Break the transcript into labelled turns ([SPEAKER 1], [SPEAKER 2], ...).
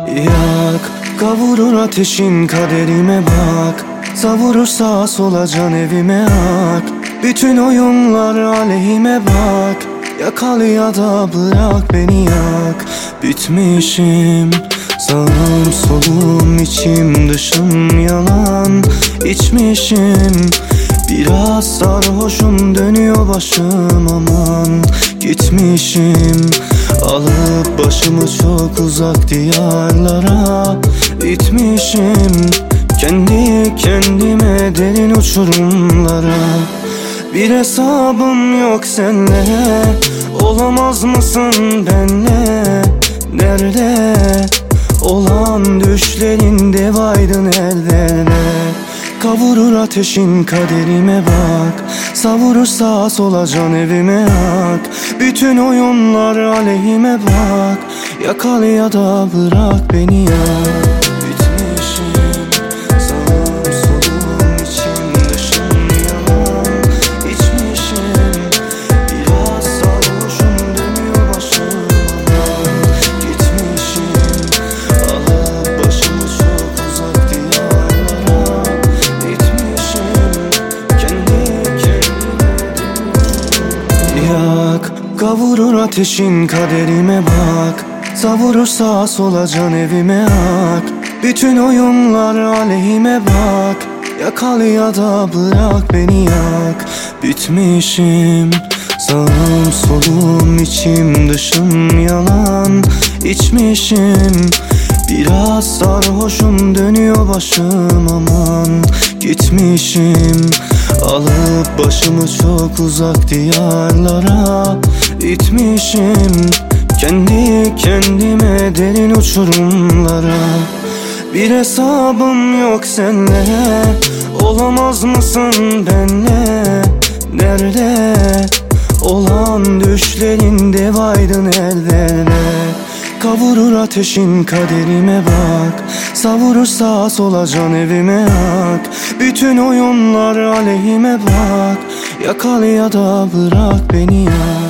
[SPEAKER 1] Yak, kavurur ateşin kaderime bak. Savurur sağa sola can evime hak. Bütün oyunlar aleyhime bak. Yakal ya da bırak beni yak. Bitmişim, sağım solum içim dışım yalan. İçmişim, biraz sarhoşum dönüyor başım aman. Gitmişim, alıp başımı çok uzak diyarlara. İtmişim, kendi kendime derin uçurumlara. Bir hesabım yok senle, olamaz mısın benle? Nerede olan düşlerin dev aydın elde. Kavurur ateşin kaderime bak. Savurur sağa sola can evime hak. Bütün oyunlar aleyhime bak. Yakal ya da bırak beni ya. Bitmişim, sağım solum içim dışım yalan. İçmişim, biraz sarhoşum dönüyor başım aman. Gitmişim, alıp başımı çok uzak diyarlara. İtmişim, kendi kendime yak, kavurur ateşin kaderime bak. Savurur sağa sola can evime hak. Bütün oyunlar aleyhime bak. Yakal ya da bırak beni yak. Bitmişim, sağım solum içim dışım yalan. İçmişim, biraz sarhoşum dönüyor başım aman. Gitmişim, alıp başımı çok uzak diyarlara. İtmişim, kendi kendime derin uçurumlara. Bir hesabım yok senle, olamaz mısın benle? Nerede olan düşlerin dev aydın elde. Kavurur ateşin kaderime bak. Savurur sağa sola can evime hak. Bütün oyunlar aleyhime bak. Yakal ya da bırak beni ya.